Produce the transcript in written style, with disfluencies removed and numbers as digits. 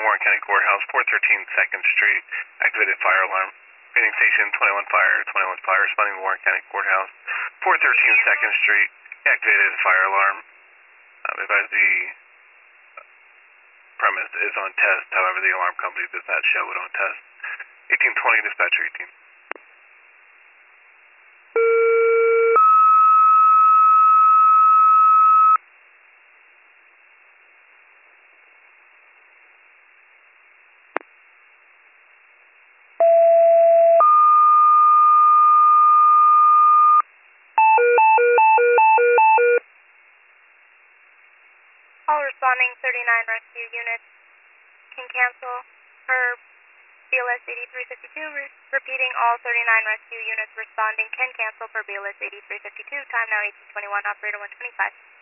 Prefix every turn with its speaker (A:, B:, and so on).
A: Warren County Courthouse, 413 2nd Street. Activated fire alarm. Phoenix Station, 21 fire, responding to Warren County Courthouse, 413 2nd Street. Activated fire alarm. Advise the premise is on test, however the alarm company does not show it on test. 1820, dispatcher 18.
B: All responding 39 rescue units can cancel per BLS 8352. Repeating, all 39 rescue units responding can cancel per BLS 8352. Time now 1821, operator 125.